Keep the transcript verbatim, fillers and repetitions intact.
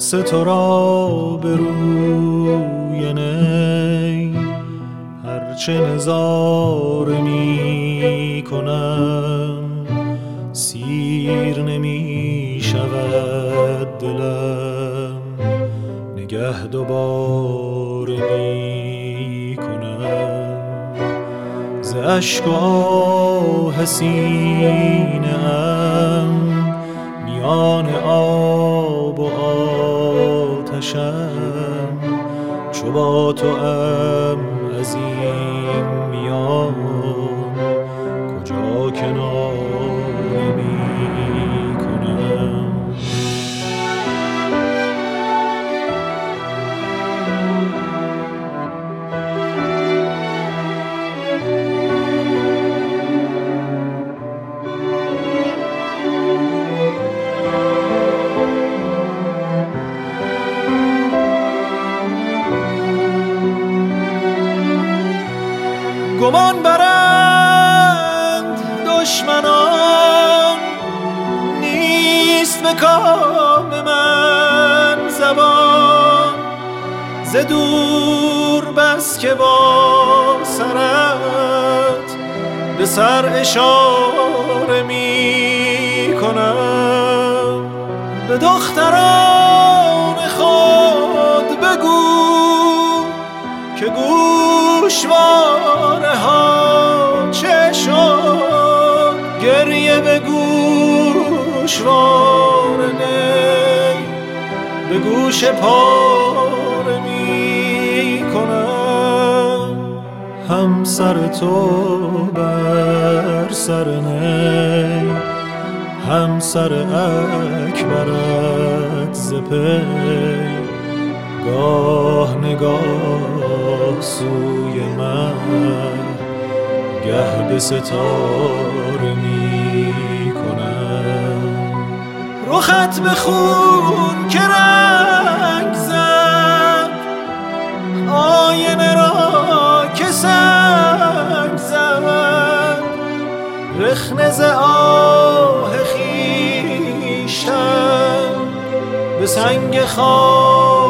قدس تو را به روی نی هرچه نظاره می کنم سیر نمی شود دلم نگه دوباره می کنم ز اشک و آه سینه ام میان آب و آتشم چو با تو ام از این میان کجا کناره می کنم گمان برند دشمنان نیست به کام من زبان ز دور بس که با سرت به سر اشاره می کنم به دختران خود بگو که گوشواره ها چه شد گریه به گوشواره نی به گوش پاره می کنم هم سر تو بر سر نی هم سر اکبرت ز پی گاه نگاه سوی من گه به ستاره می کنم رخت به خون که رنگ زد آینه را که سنگ زد رخنه ز آه خویشتن به سنگ خاک